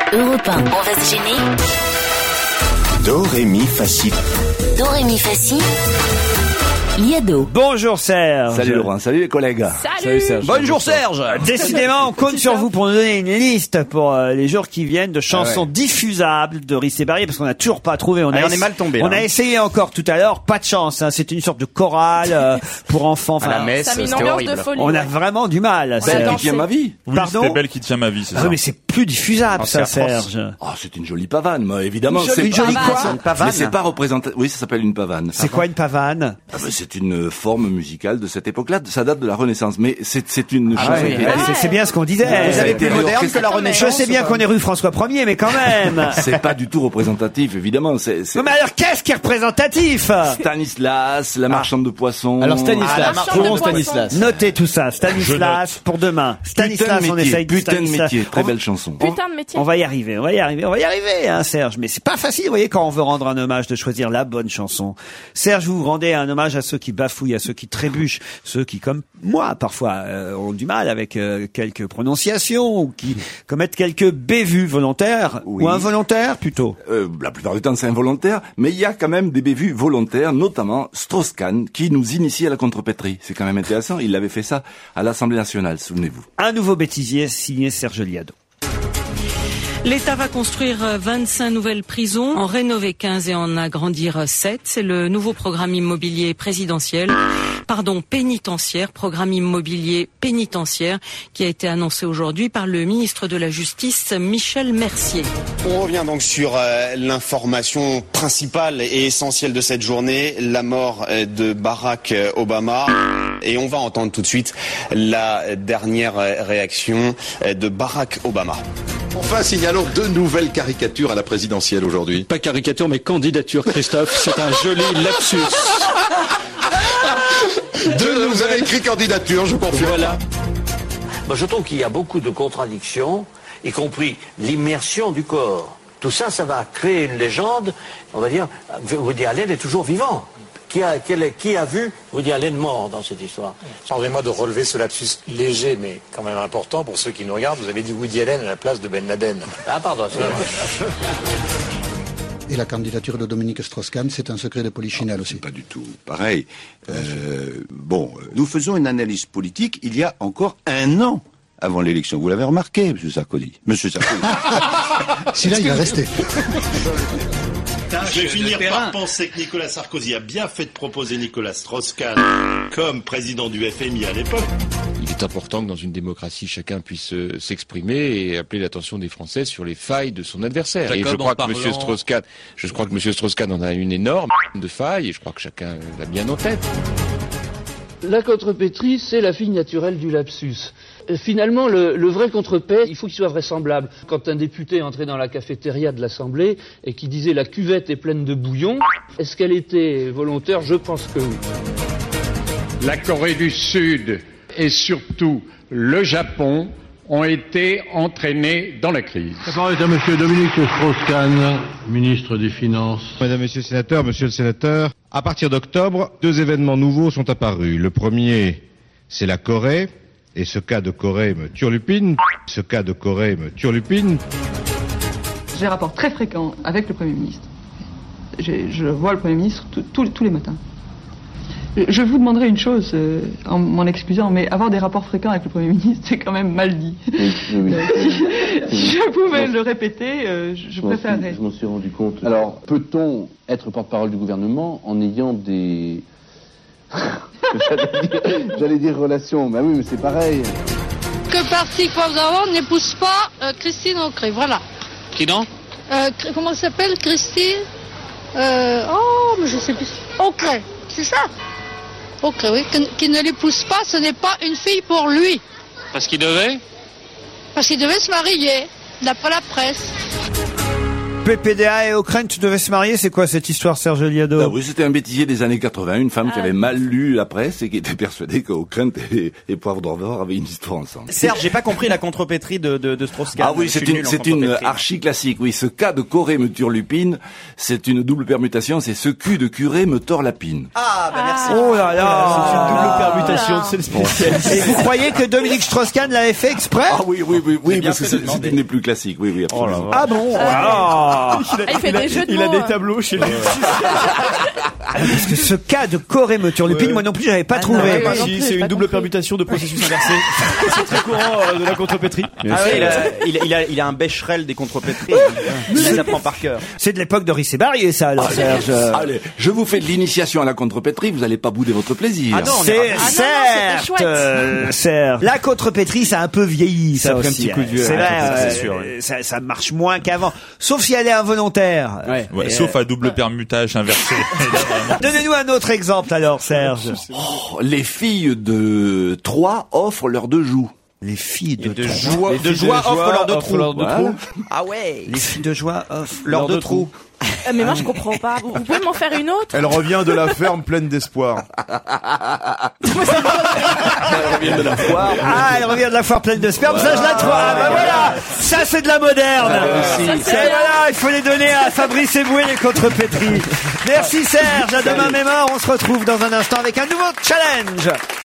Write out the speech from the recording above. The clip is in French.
Europe 1, on va se gêner. Do, ré, mi, fa, si. Do, ré, mi, fa, si. Liado. Bonjour Serge. Salut Laurent, salut les collègues. Salut Serge. Bonjour Serge. Décidément, on compte sur vous pour nous donner une liste pour les jours qui viennent de chansons diffusables de Rice et Barrier, parce qu'on n'a toujours pas trouvé. On est mal tombé. On a essayé encore tout à l'heure, pas de chance. Hein. C'est une sorte de chorale pour enfants. À la messe, c'était horrible. On a vraiment du mal. Belle qui tient ma vie. Oui, Pardon. c'était Belle qui tient ma vie, c'est ça. Mais c'est plus diffusable, ça, Serge. Ah, c'est une jolie pavane, moi, évidemment. Une jolie quoi? Une pavane. Mais c'est pas représentatif. Oui, ça s'appelle une pavane. C'est quoi une pavane? C'est une forme musicale de cette époque-là. Ça date de la Renaissance, mais c'est une chanson. C'est bien ce qu'on disait. Vous avez plus moderne que la Renaissance. Je sais bien qu'on est rue François 1er, mais quand même. C'est pas du tout représentatif, évidemment. Non, mais alors qu'est-ce qui est représentatif? Stanislas, la marchande de poissons. Alors Stanislas. Notez tout ça. Stanislas pour demain. Stanislas, on essaye de putain de métier. Très belle chanson. Putain de métier. On va y arriver, hein, Serge. Mais c'est pas facile, vous voyez, quand on veut rendre un hommage, de choisir la bonne chanson. Serge, vous rendez un hommage à ceux qui bafouillent, à ceux qui trébuchent, ceux qui, comme moi, parfois, ont du mal avec quelques prononciations, ou qui commettent quelques bévues volontaires, ou involontaires, plutôt. La plupart du temps, c'est involontaire, mais il y a quand même des bévues volontaires, notamment Strauss-Kahn, qui nous initie à la contrepétrie. C'est quand même intéressant. Il avait fait ça à l'Assemblée nationale, souvenez-vous. Un nouveau bêtisier signé Serge Liado. L'État va construire 25 nouvelles prisons, en rénover 15 et en agrandir 7. C'est le nouveau programme immobilier pénitentiaire, programme immobilier pénitentiaire, qui a été annoncé aujourd'hui par le ministre de la Justice, Michel Mercier. On revient donc sur l'information principale et essentielle de cette journée, la mort de Barack Obama. Et on va entendre tout de suite la dernière réaction de Barack Obama. Enfin, signalons 2 nouvelles caricatures à la présidentielle aujourd'hui. Pas caricature, mais candidature, Christophe. C'est un joli lapsus. Vous avez écrit candidature, je confirme. Voilà. Moi, je trouve qu'il y a beaucoup de contradictions, y compris l'immersion du corps. Tout ça, ça va créer une légende. On va dire, Woody Allen est toujours vivant. Qui a vu Woody Allen mort dans cette histoire? Pardonnez-moi de relever ce lapsus léger, mais quand même important pour ceux qui nous regardent. Vous avez dit Woody Allen à la place de Ben Laden. Ah, pardon, c'est vrai. Et la candidature de Dominique Strauss-Kahn, c'est un secret de Polichinelle aussi. Pas du tout pareil. Nous faisons une analyse politique il y a encore 1 an avant l'élection. Vous l'avez remarqué, Monsieur Sarkozy. Si là, il va rester. Je vais finir par penser que Nicolas Sarkozy a bien fait de proposer Nicolas Strauss-Kahn comme président du FMI à l'époque. Il est important que dans une démocratie, chacun puisse s'exprimer et appeler l'attention des Français sur les failles de son adversaire. Et je crois que M. Strauss-Kahn en a une énorme de failles et je crois que chacun l'a bien en tête. La contrepétrie, c'est la fille naturelle du lapsus. Finalement, le vrai contrepète, il faut qu'il soit vraisemblable. Quand un député entrait dans la cafétéria de l'Assemblée et qui disait « la cuvette est pleine de bouillon », est-ce qu'elle était volontaire? Je pense que oui. La Corée du Sud et surtout le Japon ont été entraînés dans la crise. La parole est à monsieur Dominique Strauss-Kahn, ministre des Finances. Mesdames, Messieurs les sénateurs, Monsieur le sénateur, à partir d'octobre, 2 événements nouveaux sont apparus. Le premier, c'est la Corée, et ce cas de Corée me turlupine. J'ai des rapports très fréquents avec le Premier ministre. Je vois le Premier ministre tous les matins. Je vous demanderai une chose, en m'en excusant, mais avoir des rapports fréquents avec le Premier ministre, c'est quand même mal dit. Oui. Si je pouvais le répéter, je préférerais. Je m'en suis rendu compte. Alors, peut-on être porte-parole du gouvernement en ayant des... J'allais dire relations, mais oui, mais c'est pareil. Que Parti Poivre n'épouse pas Christine Aucret, voilà. Qui donc Comment elle s'appelle, Christine mais je sais plus. Aucret, c'est ça? Aucret, oui. Qui ne l'épouse pas, ce n'est pas une fille pour lui. Parce qu'il devait se marier, d'après la presse. PPDA et Ockrent devaient se marier. C'est quoi cette histoire, Serge Liado? Ah oui, c'était un bêtisier des années 80, une femme qui avait mal lu la presse et qui était persuadée qu'Ockrent et Poivre d'Orvor avaient une histoire ensemble. Serge, j'ai pas compris la contrepétrie de Strauss-Kahn. Ah oui, c'est une archi classique. Oui, ce cas de Corée me turlupine, c'est une double permutation, c'est ce cul de curé me tord la pine. Ah, bah merci. Oh là là. C'est une double permutation, c'est le spécialiste. Et vous croyez que Dominique Strauss-Kahn l'avait fait exprès? Ah oui, parce que c'est une des plus classiques. Oui, absolument. Ah bon? Il a des tableaux chez lui. Parce que ce cas de Corée me turlupine, moi non plus, j'avais pas trouvé. C'est une double permutation de processus inversé. C'est très courant de la contrepétrie. Ah oui, il a un Becherel des contrepétries. Il les apprend par cœur. C'est de l'époque de Rissé-Barrier, ça, alors, Serge. Allez, je vous fais de l'initiation à la contrepétrie, vous allez pas bouder votre plaisir. Ah non, certes, Serge. La contrepétrie, ça a un peu vieilli, ça aussi. Un petit coup de vieux. C'est vrai, c'est sûr. Ça marche moins qu'avant. Sauf si elle est involontaire. Ouais, sauf à double permutage inversé. Donnez-nous un autre exemple, alors, Serge. Les filles de Troyes offrent leurs deux joues. Les filles de joie offrent leurs deux trous. Ah ouais. Les filles de joie offrent leurs deux trous. Mais moi je comprends pas. Vous pouvez m'en faire une autre? Elle revient de la ferme pleine d'espoir. Elle revient de la foire. Ah, elle revient de la foire pleine de sperme. Ça, je la trouve. Ah, bah voilà. Ça, c'est de la moderne. Voilà, il faut les donner à Fabrice Eboué, les contrepétries. Merci Serge. À demain même heure. On se retrouve dans un instant avec un nouveau challenge.